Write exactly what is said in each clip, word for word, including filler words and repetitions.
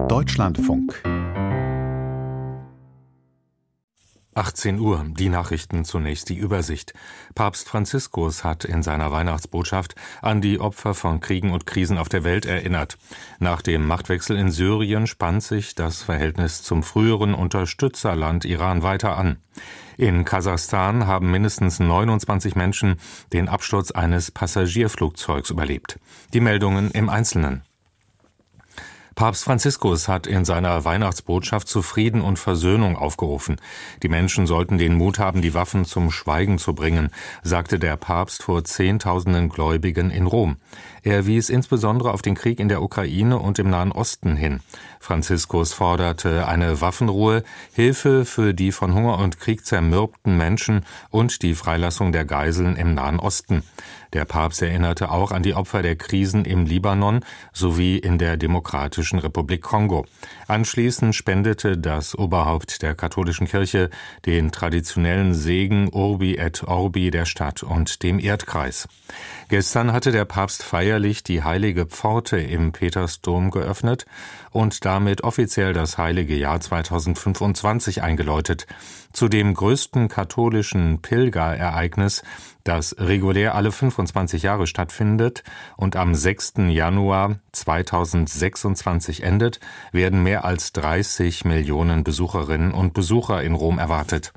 Deutschlandfunk. achtzehn Uhr, die Nachrichten, zunächst die Übersicht. Papst Franziskus hat in seiner Weihnachtsbotschaft an die Opfer von Kriegen und Krisen auf der Welt erinnert. Nach dem Machtwechsel in Syrien spannt sich das Verhältnis zum früheren Unterstützerland Iran weiter an. In Kasachstan haben mindestens neunundzwanzig Menschen den Absturz eines Passagierflugzeugs überlebt. Die Meldungen im Einzelnen. Papst Franziskus hat in seiner Weihnachtsbotschaft zu Frieden und Versöhnung aufgerufen. Die Menschen sollten den Mut haben, die Waffen zum Schweigen zu bringen, sagte der Papst vor Zehntausenden Gläubigen in Rom. Er wies insbesondere auf den Krieg in der Ukraine und im Nahen Osten hin. Franziskus forderte eine Waffenruhe, Hilfe für die von Hunger und Krieg zermürbten Menschen und die Freilassung der Geiseln im Nahen Osten. Der Papst erinnerte auch an die Opfer der Krisen im Libanon sowie in der Demokratischen Republik Kongo. Anschließend spendete das Oberhaupt der katholischen Kirche den traditionellen Segen Urbi et Orbi der Stadt und dem Erdkreis. Gestern hatte der Papst feierlich die heilige Pforte im Petersdom geöffnet und damit offiziell das heilige Jahr zweitausendfünfundzwanzig eingeläutet. Zu dem größten katholischen Pilgerereignis, das regulär alle fünfundzwanzig Jahre stattfindet und am sechsten Januar zweitausendsechsundzwanzig endet, werden mehr als dreißig Millionen Besucherinnen und Besucher in Rom erwartet.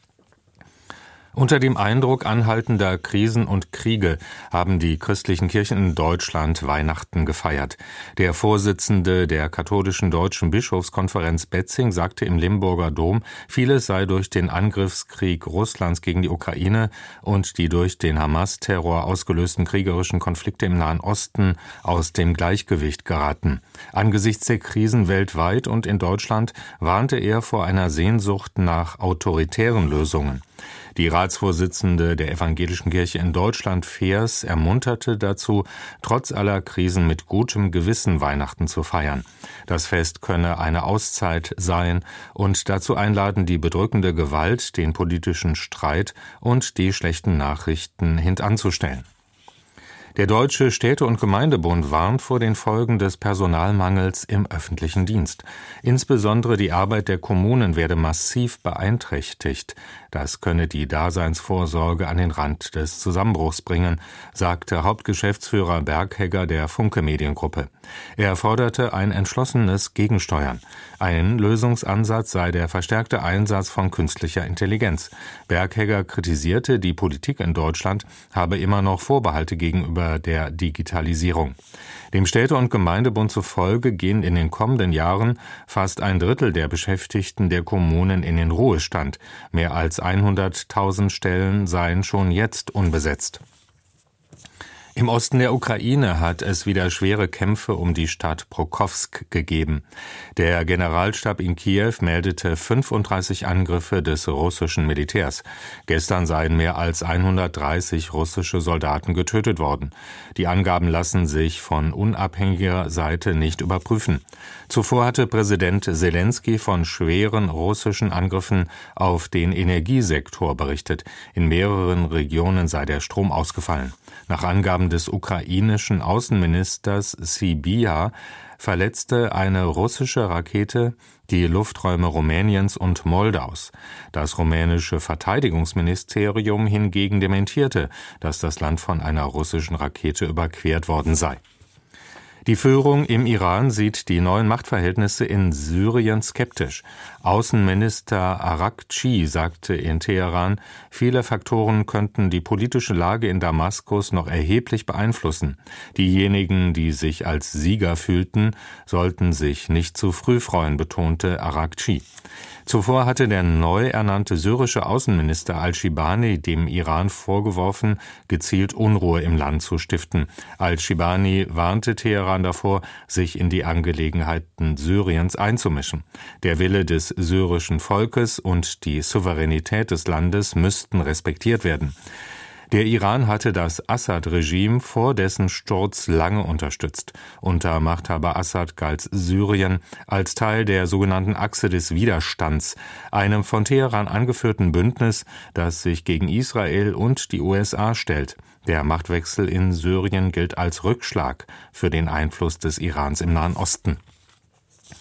Unter dem Eindruck anhaltender Krisen und Kriege haben die christlichen Kirchen in Deutschland Weihnachten gefeiert. Der Vorsitzende der katholischen Deutschen Bischofskonferenz Betzing sagte im Limburger Dom, vieles sei durch den Angriffskrieg Russlands gegen die Ukraine und die durch den Hamas-Terror ausgelösten kriegerischen Konflikte im Nahen Osten aus dem Gleichgewicht geraten. Angesichts der Krisen weltweit und in Deutschland warnte er vor einer Sehnsucht nach autoritären Lösungen. Die Ratsvorsitzende der Evangelischen Kirche in Deutschland, Feers, ermunterte dazu, trotz aller Krisen mit gutem Gewissen Weihnachten zu feiern. Das Fest könne eine Auszeit sein und dazu einladen, die bedrückende Gewalt, den politischen Streit und die schlechten Nachrichten hintanzustellen. Der Deutsche Städte- und Gemeindebund warnt vor den Folgen des Personalmangels im öffentlichen Dienst. Insbesondere die Arbeit der Kommunen werde massiv beeinträchtigt. Das könne die Daseinsvorsorge an den Rand des Zusammenbruchs bringen, sagte Hauptgeschäftsführer Berghegger der Funke Mediengruppe. Er forderte ein entschlossenes Gegensteuern. Ein Lösungsansatz sei der verstärkte Einsatz von künstlicher Intelligenz. Berghegger kritisierte, die Politik in Deutschland habe immer noch Vorbehalte gegenüber der Digitalisierung. Dem Städte- und Gemeindebund zufolge gehen in den kommenden Jahren fast ein Drittel der Beschäftigten der Kommunen in den Ruhestand. Mehr als hunderttausend Stellen seien schon jetzt unbesetzt. Im Osten der Ukraine hat es wieder schwere Kämpfe um die Stadt Pokrovsk gegeben. Der Generalstab in Kiew meldete fünfunddreißig Angriffe des russischen Militärs. Gestern seien mehr als hundertdreißig russische Soldaten getötet worden. Die Angaben lassen sich von unabhängiger Seite nicht überprüfen. Zuvor hatte Präsident Selenskyj von schweren russischen Angriffen auf den Energiesektor berichtet. In mehreren Regionen sei der Strom ausgefallen. Nach Angaben des ukrainischen Außenministers Sybiha verletzte eine russische Rakete die Lufträume Rumäniens und Moldaus. Das rumänische Verteidigungsministerium hingegen dementierte, dass das Land von einer russischen Rakete überquert worden sei. Die Führung im Iran sieht die neuen Machtverhältnisse in Syrien skeptisch. Außenminister Arakci sagte in Teheran, viele Faktoren könnten die politische Lage in Damaskus noch erheblich beeinflussen. Diejenigen, die sich als Sieger fühlten, sollten sich nicht zu früh freuen, betonte Arakci. Zuvor hatte der neu ernannte syrische Außenminister Al-Shibani dem Iran vorgeworfen, gezielt Unruhe im Land zu stiften. Al-Shibani warnte Teheran davor, sich in die Angelegenheiten Syriens einzumischen. Der Wille des syrischen Volkes und die Souveränität des Landes müssten respektiert werden. Der Iran hatte das Assad-Regime vor dessen Sturz lange unterstützt. Unter Machthaber Assad galt Syrien als Teil der sogenannten Achse des Widerstands, einem von Teheran angeführten Bündnis, das sich gegen Israel und die U S A stellt. Der Machtwechsel in Syrien gilt als Rückschlag für den Einfluss des Irans im Nahen Osten.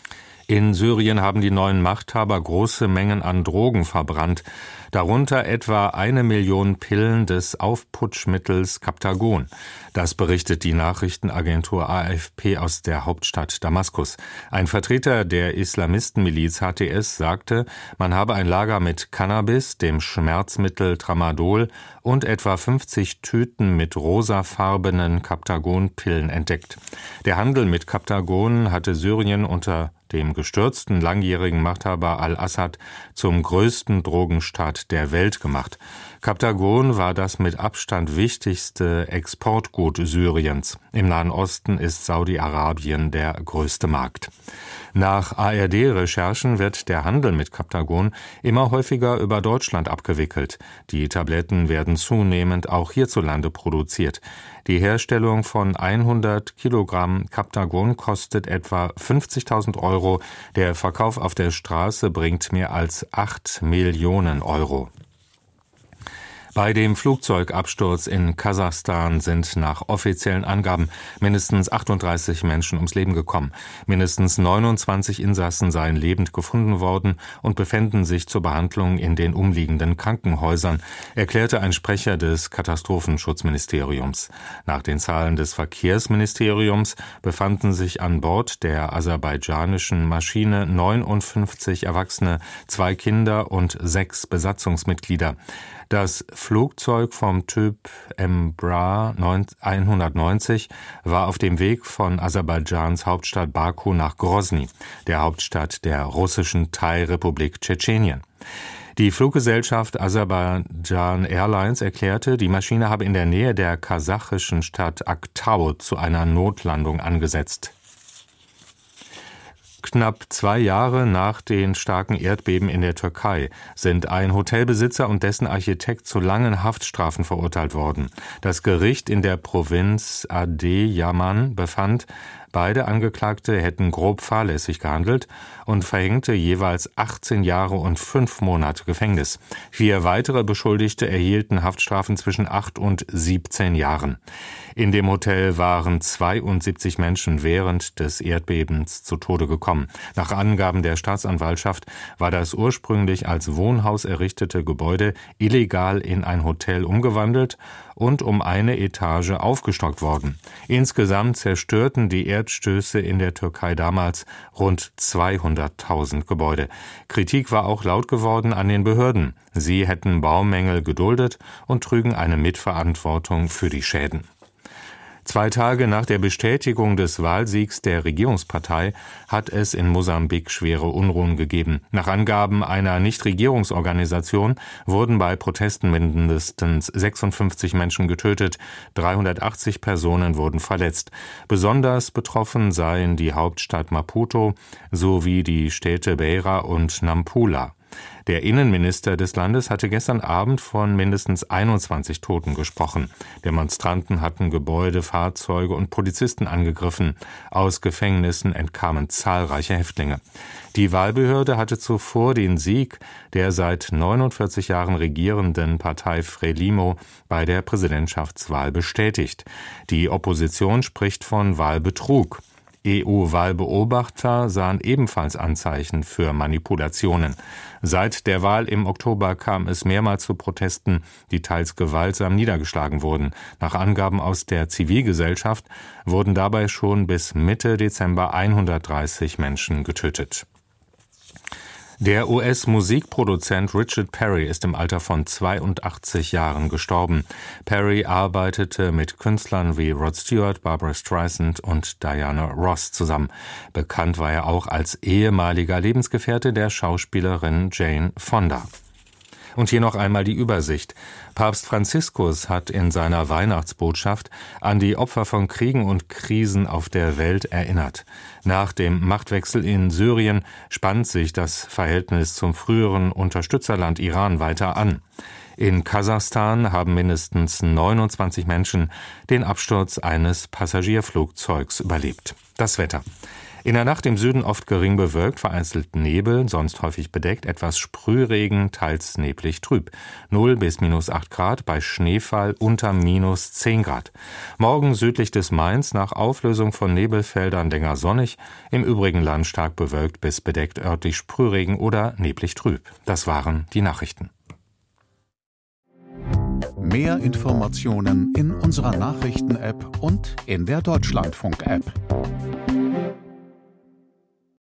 In Syrien haben die neuen Machthaber große Mengen an Drogen verbrannt, darunter etwa eine Million Pillen des Aufputschmittels Captagon. Das berichtet die Nachrichtenagentur A F P aus der Hauptstadt Damaskus. Ein Vertreter der Islamistenmiliz H T S sagte, man habe ein Lager mit Cannabis, dem Schmerzmittel Tramadol und etwa fünfzig Tüten mit rosafarbenen Captagon-Pillen entdeckt. Der Handel mit Captagon hatte Syrien unter dem gestürzten langjährigen Machthaber al-Assad zum größten Drogenstaat der Welt gemacht. Captagon war das mit Abstand wichtigste Exportgut Syriens. Im Nahen Osten ist Saudi-Arabien der größte Markt. Nach A R D-Recherchen wird der Handel mit Captagon immer häufiger über Deutschland abgewickelt. Die Tabletten werden zunehmend auch hierzulande produziert. Die Herstellung von hundert Kilogramm Captagon kostet etwa fünfzigtausend Euro. Der Verkauf auf der Straße bringt mehr als acht Millionen Euro. Bei dem Flugzeugabsturz in Kasachstan sind nach offiziellen Angaben mindestens achtunddreißig Menschen ums Leben gekommen. Mindestens neunundzwanzig Insassen seien lebend gefunden worden und befänden sich zur Behandlung in den umliegenden Krankenhäusern, erklärte ein Sprecher des Katastrophenschutzministeriums. Nach den Zahlen des Verkehrsministeriums befanden sich an Bord der aserbaidschanischen Maschine neunundfünfzig Erwachsene, zwei Kinder und sechs Besatzungsmitglieder. Das Flugzeug vom Typ Embraer hundertneunzig war auf dem Weg von Aserbaidschans Hauptstadt Baku nach Grosny, der Hauptstadt der russischen Teilrepublik Tschetschenien. Die Fluggesellschaft Azerbaijan Airlines erklärte, die Maschine habe in der Nähe der kasachischen Stadt Aktau zu einer Notlandung angesetzt. Knapp zwei Jahre nach den starken Erdbeben in der Türkei sind ein Hotelbesitzer und dessen Architekt zu langen Haftstrafen verurteilt worden. Das Gericht in der Provinz Adıyaman befand, beide Angeklagte hätten grob fahrlässig gehandelt und verhängte jeweils achtzehn Jahre und fünf Monate Gefängnis. Vier weitere Beschuldigte erhielten Haftstrafen zwischen acht und siebzehn Jahren. In dem Hotel waren zweiundsiebzig Menschen während des Erdbebens zu Tode gekommen. Nach Angaben der Staatsanwaltschaft war das ursprünglich als Wohnhaus errichtete Gebäude illegal in ein Hotel umgewandelt und um eine Etage aufgestockt worden. Insgesamt zerstörten die Erdstöße in der Türkei damals rund zweihunderttausend Gebäude. Kritik war auch laut geworden an den Behörden. Sie hätten Baumängel geduldet und trügen eine Mitverantwortung für die Schäden. Zwei Tage nach der Bestätigung des Wahlsiegs der Regierungspartei hat es in Mosambik schwere Unruhen gegeben. Nach Angaben einer Nichtregierungsorganisation wurden bei Protesten mindestens sechsundfünfzig Menschen getötet, dreihundertachtzig Personen wurden verletzt. Besonders betroffen seien die Hauptstadt Maputo sowie die Städte Beira und Nampula. Der Innenminister des Landes hatte gestern Abend von mindestens einundzwanzig Toten gesprochen. Demonstranten hatten Gebäude, Fahrzeuge und Polizisten angegriffen. Aus Gefängnissen entkamen zahlreiche Häftlinge. Die Wahlbehörde hatte zuvor den Sieg der seit neunundvierzig Jahren regierenden Partei Frelimo bei der Präsidentschaftswahl bestätigt. Die Opposition spricht von Wahlbetrug. E U-Wahlbeobachter sahen ebenfalls Anzeichen für Manipulationen. Seit der Wahl im Oktober kam es mehrmals zu Protesten, die teils gewaltsam niedergeschlagen wurden. Nach Angaben aus der Zivilgesellschaft wurden dabei schon bis Mitte Dezember hundertdreißig Menschen getötet. Der U S-Musikproduzent Richard Perry ist im Alter von zweiundachtzig Jahren gestorben. Perry arbeitete mit Künstlern wie Rod Stewart, Barbra Streisand und Diana Ross zusammen. Bekannt war er auch als ehemaliger Lebensgefährte der Schauspielerin Jane Fonda. Und hier noch einmal die Übersicht. Papst Franziskus hat in seiner Weihnachtsbotschaft an die Opfer von Kriegen und Krisen auf der Welt erinnert. Nach dem Machtwechsel in Syrien spannt sich das Verhältnis zum früheren Unterstützerland Iran weiter an. In Kasachstan haben mindestens neunundzwanzig Menschen den Absturz eines Passagierflugzeugs überlebt. Das Wetter. In der Nacht im Süden oft gering bewölkt, vereinzelt Nebel, sonst häufig bedeckt, etwas Sprühregen, teils neblig trüb. null bis minus acht Grad, bei Schneefall unter minus zehn Grad. Morgen südlich des Mains nach Auflösung von Nebelfeldern länger sonnig, im übrigen Land stark bewölkt bis bedeckt, örtlich Sprühregen oder neblig trüb. Das waren die Nachrichten. Mehr Informationen in unserer Nachrichten-App und in der Deutschlandfunk-App.